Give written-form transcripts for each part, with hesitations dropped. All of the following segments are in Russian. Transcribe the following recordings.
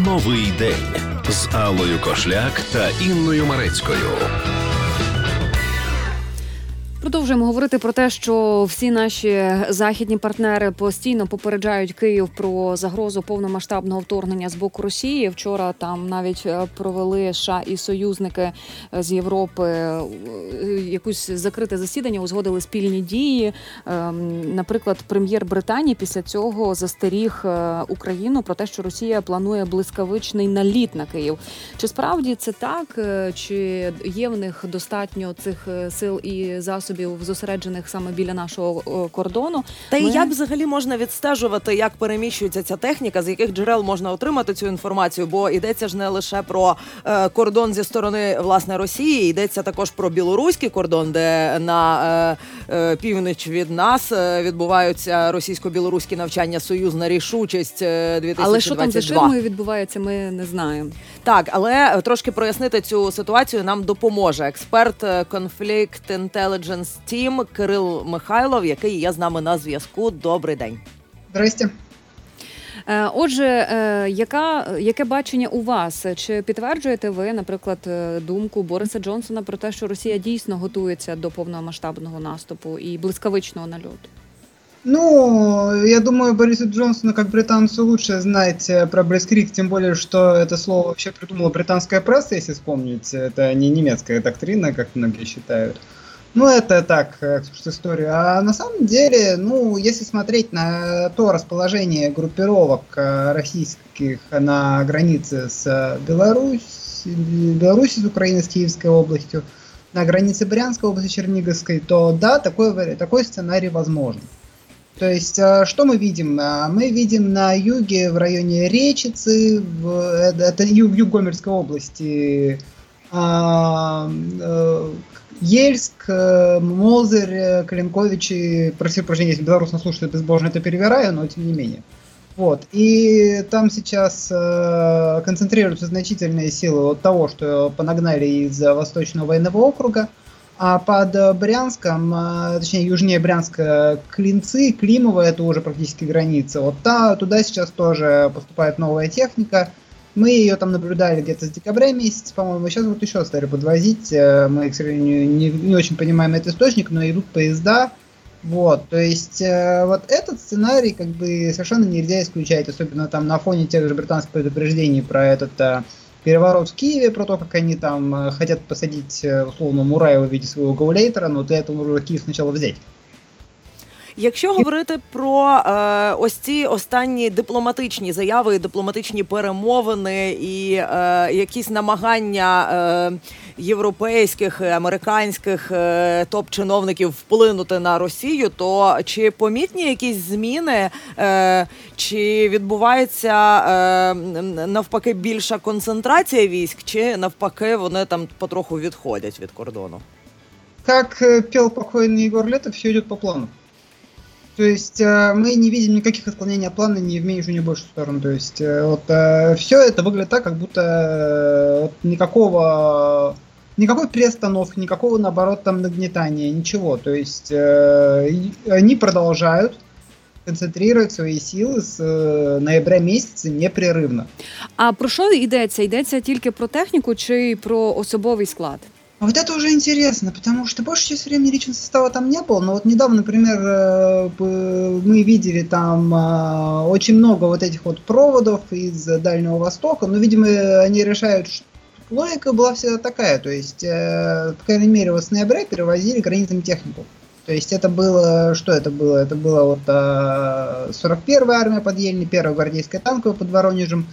Новий день з Аллою Кошляк та Інною Марецькою. Продовжуємо говорити про те, що всі наші західні партнери постійно попереджають Київ про загрозу повномасштабного вторгнення з боку Росії. Вчора там навіть провели США і союзники з Європи якусь закрите засідання, узгодили спільні дії. Наприклад, прем'єр Британії після цього застеріг Україну про те, що Росія планує блискавичний наліт на Київ. Чи справді це так? Чи є в них достатньо цих сил і засобів зосереджених саме біля нашого кордону? Та і як взагалі можна відстежувати, як переміщується ця техніка, з яких джерел можна отримати цю інформацію? Бо йдеться ж не лише про кордон зі сторони, власне, Росії, йдеться також про білоруський кордон, де на північ від нас відбуваються російсько-білоруські навчання «Союзна рішучість» 2022. Але що там за ширмою відбувається, ми не знаємо. Так, але трошки прояснити цю ситуацію нам допоможе експерт Conflict Intelligence Team Кирил Михайлов, який є з нами на зв'язку. Добрий день. Здрасте. Отже, яке бачення у вас? Чи підтверджуєте ви, наприклад, думку Бориса Джонсона про те, що Росія дійсно готується до повномасштабного наступу і блискавичного нальоту? Ну, я думаю, Борису Джонсону, как британцу, лучше знать про Блицкриг, тем более, что это слово вообще придумала британская пресса, если вспомнить. Это не немецкая доктрина, как многие считают. Ну, это так, историю. А на самом деле, ну, если смотреть на то расположение группировок российских на границе с Беларусью, с Украиной, с Киевской областью, на границе Брянской области, Черниговской, то да, такой сценарий возможен. То есть, что мы видим? Мы видим на юге, в районе Речицы, это юг Гомельской области, Ельск, Мозырь, Клинковичи, прошу прощения, если белорус нас слушает, безбожно это перевираю, но тем не менее. Вот. И там сейчас концентрируются значительные силы от того, что понагнали из Восточного военного округа, а под Брянском, точнее южнее Брянска, Клинцы, Климово, это уже практически граница. Вот туда сейчас тоже поступает новая техника. Мы ее там наблюдали где-то с декабря месяца, по-моему, сейчас вот еще стали подвозить. Мы, к сожалению, не очень понимаем этот источник, но идут поезда. Вот, то есть вот этот сценарий как бы совершенно нельзя исключать, особенно там на фоне тех же британских предупреждений про этот переворот в Киеве, про то, как они там хотят посадить условно Мураева в виде своего гаулейтера, но для этого нужно Киев сначала взять. Якщо говорити про ось ці останні дипломатичні заяви, дипломатичні перемовини і якісь намагання європейських, американських топ-чиновників вплинути на Росію, то чи помітні якісь зміни, чи відбувається навпаки більша концентрація військ, чи навпаки вони там потроху відходять від кордону? Как пел покойный Егор Летов, все идет по плану. То есть мы не видим никаких отклонений от плана ни в меньшую, ни в большую сторону. То есть все это выглядит так, как будто никакой приостановки, никакого, наоборот, там нагнетания, ничего. То есть они продолжают концентрировать свои силы с ноября месяца непрерывно. А про що йдеться? Йдеться тільки про техніку чи про особовий склад? Вот это уже интересно, потому что большую часть времени личного состава там не было, но вот недавно, например, мы видели там очень много вот этих вот проводов из Дальнего Востока, но, видимо, они решают, что логика была всегда такая, то есть, по крайней мере, вот с ноября перевозили границами технику. То есть это было, что это было? Это была вот 41-я армия под Ельни, 1-я гвардейская танковая под Воронежем,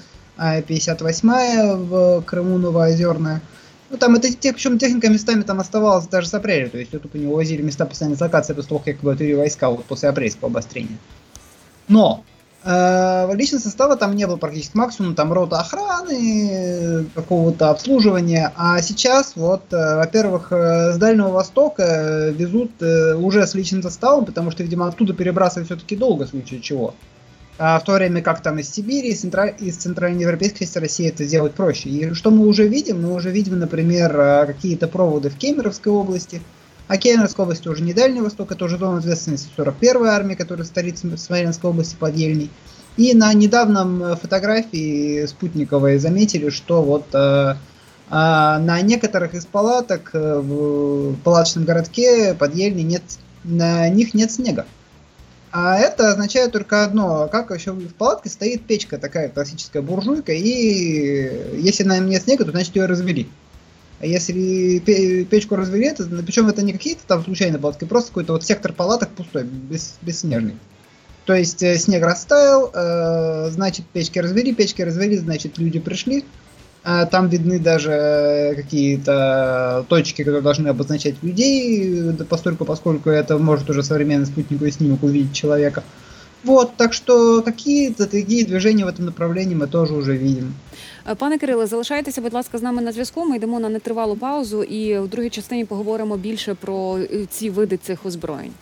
58-я в Крыму, Новоозерная. Ну, там это, причем техника местами там оставалась даже с апреля, то есть тут у него возили места постоянной дислокации после того, как отвели войска вот после апрельского обострения. Но личного состава там не было практически, максимум там рота охраны, какого-то обслуживания, а сейчас вот, во-первых, с Дальнего Востока везут уже с личным составом, потому что, видимо, оттуда перебрасывать все-таки долго, в случае чего. А в то время как там из Сибири, из центральноевропейской части России это сделать проще. И что мы уже видим? Мы уже видим, например, какие-то проводы в Кемеровской области. А Кемеровская область уже не Дальний Восток, это уже зона ответственности 41-й армии, которая столица Смоленской области под Ельней. И на недавнем фотографии спутниковой заметили, что вот на некоторых из палаток в палаточном городке под Ельни на них нет снега. А это означает только одно, как еще в палатке стоит печка, такая классическая буржуйка, и если на нем нет снега, то значит ее развели. А если печку развели, причем это не какие-то там случайные палатки, просто какой-то вот сектор палаток пустой, бесснежный. То есть снег растаял, значит печки развели, значит люди пришли. Там видны даже какие-то точки, которые должны обозначать людей, поскольку это может уже современный спутниковый снимок увидеть человека. Вот, так що какие-то такие движения в этом направлении ми теж вже видимо. Пане Кириле, залишайтеся, будь ласка, з нами на зв'язку. Ми йдемо на нетривалу паузу і в другій частині поговоримо більше про ці види цих озброєнь.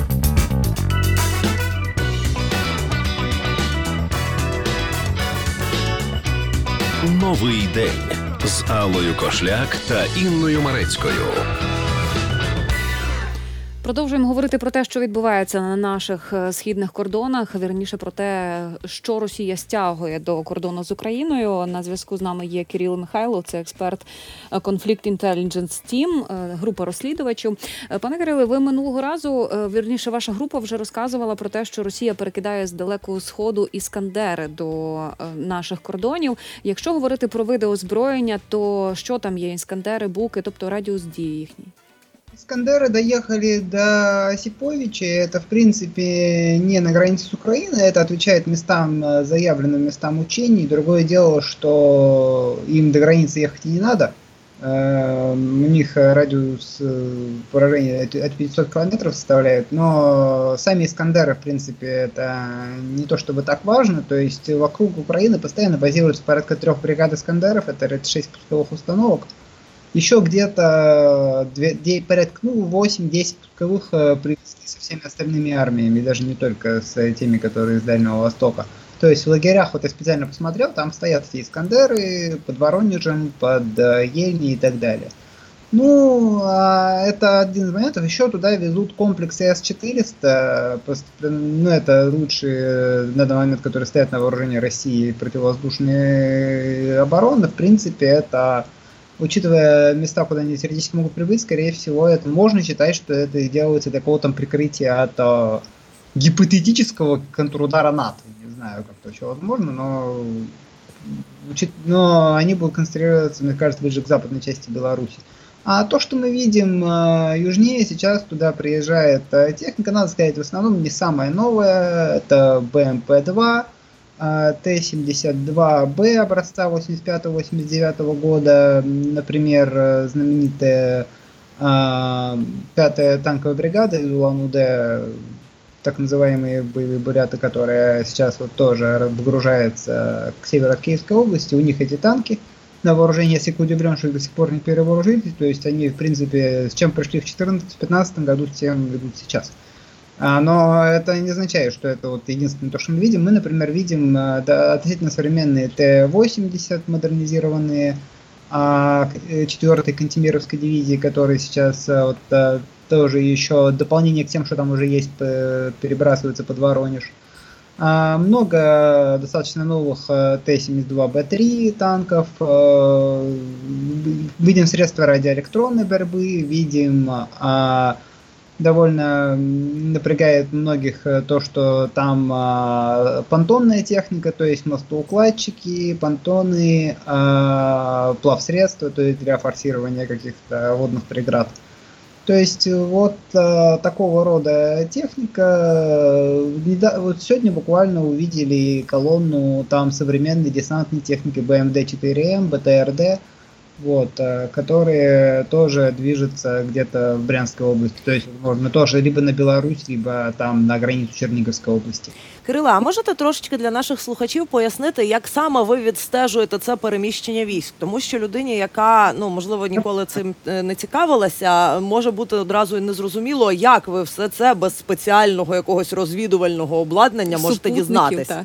Новий день з Аллою Кошляк та Інною Марецькою. Продовжуємо говорити про те, що відбувається на наших східних кордонах, вірніше про те, що Росія стягує до кордону з Україною. На зв'язку з нами є Кирило Михайлов, це експерт Conflict Intelligence Team, група розслідувачів. Пане Кириле, ви минулого разу, вірніше, ваша група вже розказувала про те, що Росія перекидає з Далекого Сходу іскандери до наших кордонів. Якщо говорити про види озброєння, то що там є? Іскандери, буки, тобто радіус дії їхній? Искандеры доехали до Осиповича, это в принципе не на границе с Украиной, это отвечает местам, заявленным местам учений. Другое дело, что им до границы ехать и не надо. У них радиус поражения от 500 километров составляет, но сами Искандеры, в принципе, это не то чтобы так важно, то есть вокруг Украины постоянно базируется порядка 3 бригад Искандеров, это 6 пусковых установок. Еще где-то порядка 8-10 пусковых привезли со всеми остальными армиями, даже не только с теми, которые из Дальнего Востока. То есть в лагерях, вот я специально посмотрел, там стоят все Искандеры под Воронежем, под Ельней и так далее. Ну, это один из моментов. Еще туда везут комплексы С-400, ну, это лучшие на данный момент, которые стоят на вооружении России противовоздушные обороны. В принципе, это... Учитывая места, куда они теоретически могут прибыть, скорее всего, это можно считать, что это делается для какого-то прикрытия от гипотетического контрудара НАТО. Не знаю, как то еще возможно, но они будут концентрироваться, мне кажется, ближе к западной части Беларуси. А то, что мы видим южнее, сейчас туда приезжает техника, надо сказать, в основном не самая новая, это БМП-2, Т-72Б образца 85-89 года, например, знаменитая 5-я танковая бригада из Улан-Удэ, так называемые боевые буряты, которая сейчас вот тоже выгружается к северу от Киевской области. У них эти танки на вооружение, если удивлен, что их до сих пор не перевооружили, то есть они, в принципе, с чем пришли в 2014-2015 году, с тем ведут сейчас. Но это не означает, что это вот единственное то, что мы видим. Мы, например, видим относительно современные Т-80 модернизированные 4-й Кантемировской дивизии, которые сейчас вот, тоже еще дополнение к тем, что там уже есть, перебрасываются под Воронеж. Много достаточно новых Т-72Б3 танков. Видим средства радиоэлектронной борьбы, видим... Довольно напрягает многих то, что там понтонная техника, то есть мостоукладчики, понтоны, плавсредства, то есть для форсирования каких-то водных преград. То есть вот такого рода техника. Вот сегодня буквально увидели колонну там современной десантной техники БМД-4М, БТРД, вот, которые тоже движутся где-то в Брянской области. То есть, возможно, тоже либо на Беларусь, либо там на границю Чернігівської області. Кирило, а можете трошечки для наших слухачів пояснити, як саме ви відстежуєте це переміщення військ? Тому що людині, яка, можливо, ніколи цим не цікавилася, може бути одразу і незрозуміло, як ви все це без спеціального якогось розвідувального обладнання можете дізнатися.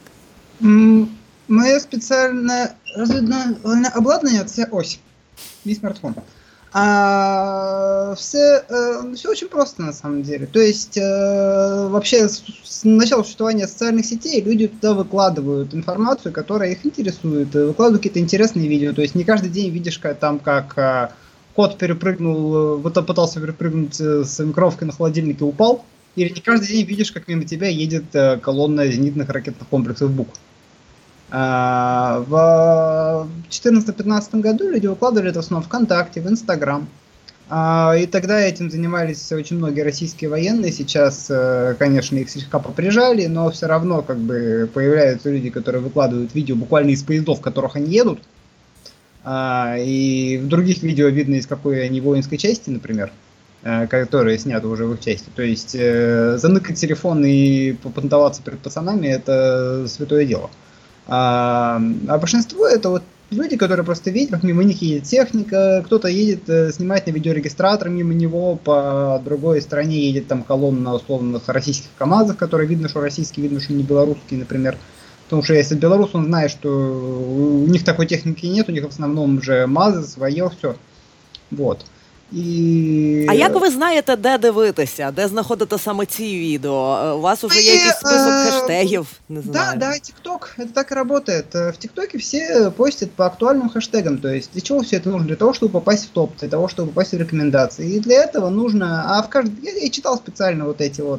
Моє спеціальне розвідувальне обладнання – це ось. Мій смартфон. Все очень просто на самом деле. То есть вообще с начала существования социальных сетей люди туда выкладывают информацию, которая их интересует, выкладывают какие-то интересные видео. То есть не каждый день видишь как кот перепрыгнул, пытался перепрыгнуть с микровкой на холодильник и упал. Или не каждый день видишь, как мимо тебя едет колонна зенитных ракетных комплексов БУК. В 2014-2015 году люди выкладывали это в основном ВКонтакте, в Инстаграм. И тогда этим занимались очень многие российские военные. Сейчас, конечно, их слегка поприжали, но все равно как бы появляются люди, которые выкладывают видео буквально из поездов, в которых они едут. И в других видео видно, из какой они воинской части, например, которые сняты уже в их части. То есть заныкать телефон и попонтоваться перед пацанами – это святое дело. А большинство это вот люди, которые просто видят, как мимо них едет техника, кто-то едет, снимает на видеорегистратор мимо него, по другой стороне едет там колонна условных российских КАМАЗов, которые видно, что российские, видно, что не белорусские, например. Потому что если белорус, он знает, что у них такой техники нет, у них в основном вже МАЗи, своє, все. Вот. А як ви знаєте, де дивитися, де знаходити саме ці відео? У вас уже є якийсь список хештегів? Не знаю. Да, TikTok, это так и работает. В ТикТоке все постят по актуальным хэштегам. То есть для чего все это нужно? Для того, чтобы попасть в топ, для того, чтобы попасть в рекомендации. И для этого нужно... Я читал специально вот эти вот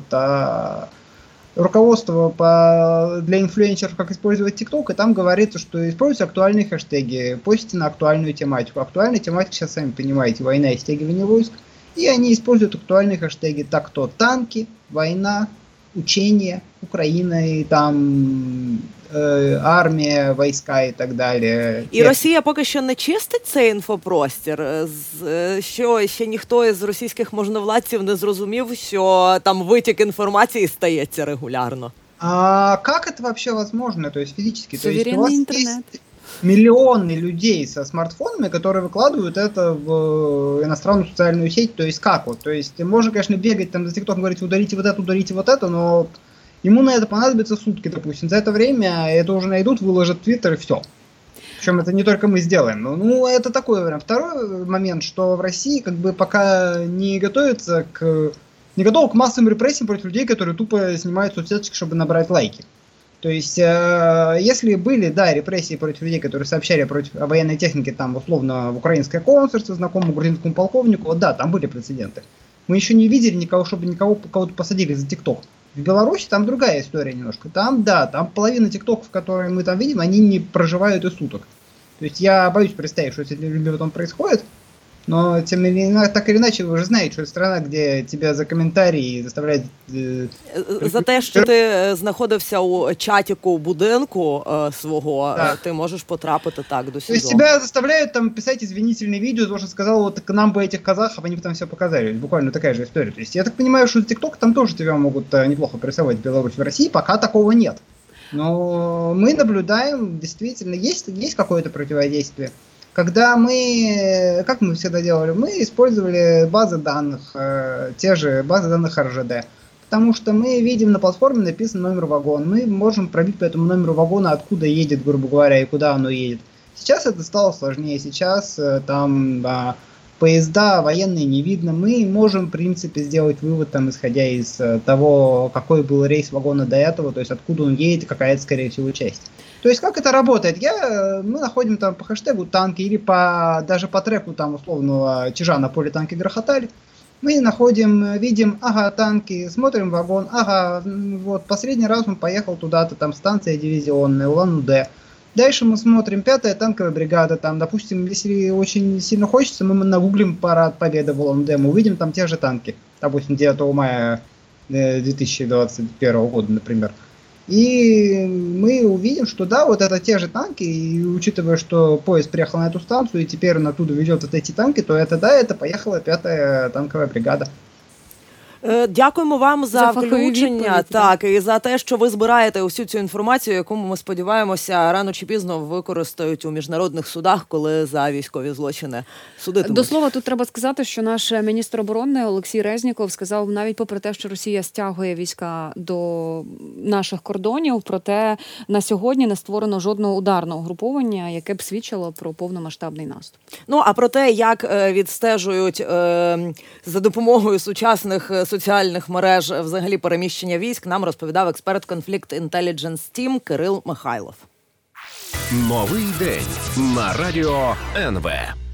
руководство для инфлюенсеров, как использовать TikTok, и там говорится, что используйте актуальные хэштеги, постите на актуальную тематику. Актуальная тематика, сейчас сами понимаете, война и стягивание войск. И они используют актуальные хэштеги, так то танки, война, учения, Украина и там армія, війська і так далі. І Росія поки що не чистить цей інфопростір, що ще ніхто із російських можновладців не зрозумів, що там витік інформації стається регулярно. А как это вообще возможно? То есть физически? Суверенный то есть интернет. Есть миллионы людей со смартфонами, которые выкладывают это в иностранную социальную сеть. То есть как вот? То есть можно, конечно, бегать там за TikTok, говорить, удалите вот это, но ему на это понадобится сутки, допустим. За это время это уже найдут, выложат в Твиттер и все. Причем это не только мы сделаем. Ну, это такой вариант. Второй момент, что в России как бы пока не готова к массовым репрессиям против людей, которые тупо снимают соцсети, чтобы набрать лайки. То есть, если были, да, репрессии против людей, которые сообщали о военной технике, там, условно, в украинское консульство, знакомому грузинскому полковнику, да, там были прецеденты. Мы еще не видели никого, чтобы кого-то посадили за ТикТок. В Беларуси там другая история немножко. Там, да, там половина тиктоков, которые мы там видим, они не проживают и суток. То есть я боюсь представить, что с этими людьми потом происходит. Но тем не менее, так или иначе, ви ж знаєте, що це страна, де тебе за коментарі заставляють... За те, що ти знаходився у чатіку будинку свого, да. Ти можеш потрапити так до СІЗО. То есть тебя заставляют там писать извинительные видео, потому что сказал, вот к нам бы этих казахов, они бы там все показали. Буквально такая же история. То есть я так понимаю, что ТикТок там тоже тебя могут неплохо прессовать в Беларуси. В России пока такого нет. Но мы наблюдаем, действительно, есть какое-то противодействие. Когда как мы всегда делали, мы использовали базы данных, те же базы данных РЖД, потому что мы видим на платформе написан номер вагона, мы можем пробить по этому номеру вагона, откуда едет, грубо говоря, и куда оно едет. Сейчас это стало сложнее, сейчас там поезда военные не видно, мы можем, в принципе, сделать вывод, там, исходя из того, какой был рейс вагона до этого, то есть откуда он едет, какая-то, скорее всего, часть. То есть как это работает? Мы находим там по хэштегу танки или даже по треку там условного чижа на поле танки грохотали. Мы находим, видим, ага, танки, смотрим вагон, ага, вот последний раз он поехал туда-то, там станция дивизионная, Улан-Удэ. Дальше мы смотрим 5-я танковая бригада, там, допустим, если очень сильно хочется, мы нагуглим парад Победы в Улан-Удэ, мы увидим там те же танки, допустим, 9 мая 2021 года, например. И мы увидим, что да, вот это те же танки, и учитывая, что поезд приехал на эту станцию, и теперь он оттуда ведет вот эти танки, то это да, это поехала 5-я танковая бригада. Дякуємо вам за фахові включення, відповіді, так, і за те, що ви збираєте усю цю інформацію, яку ми сподіваємося рано чи пізно використають у міжнародних судах, коли за військові злочини судитимуть. До слова, тут треба сказати, що наш міністр оборони Олексій Резніков сказав, навіть попри те, що Росія стягує війська до наших кордонів, проте на сьогодні не створено жодного ударного угруповання, яке б свідчило про повномасштабний наступ. Ну, а про те, як відстежують за допомогою сучасних соціальних мереж взагалі переміщення військ, нам розповідав експерт Conflict Intelligence Team Кирил Михайлов. Новий день на радіо НВ.